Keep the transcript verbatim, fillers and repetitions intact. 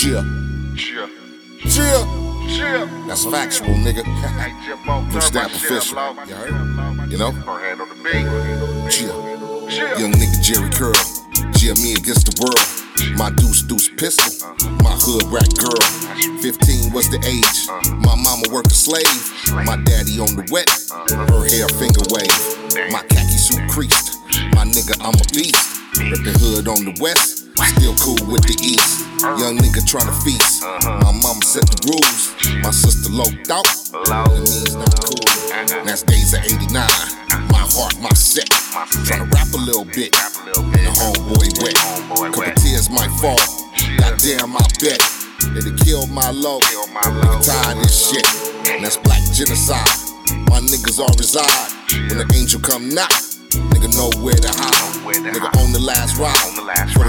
Chill. Chill. Chill. Chill. That's factual, nigga. New Snap official. You heard? You know? Hand on the beat. Chill. Chill. Young nigga Jerry Curl. Chill me against the world. My deuce deuce pistol. My hood rat girl. fifteen was the age. My mama worked a slave. My daddy on the wet. Her hair finger wave. My khaki suit creased. My nigga, I'm a beast. Rep the hood on the west. Still cool with the east. Young nigga tryna feast. My mama set the rules. My sister loped out. That means not cool. That's days of eighty-nine. My heart, my set. Tryna rap a little bit. And the homeboy wet. Couple tears might fall. Goddamn, I bet. It'll kill my low. Nigga tired of this shit. And that's black genocide. My niggas all reside. When the angel come knock, nigga know where to hide. Nigga on the last ride.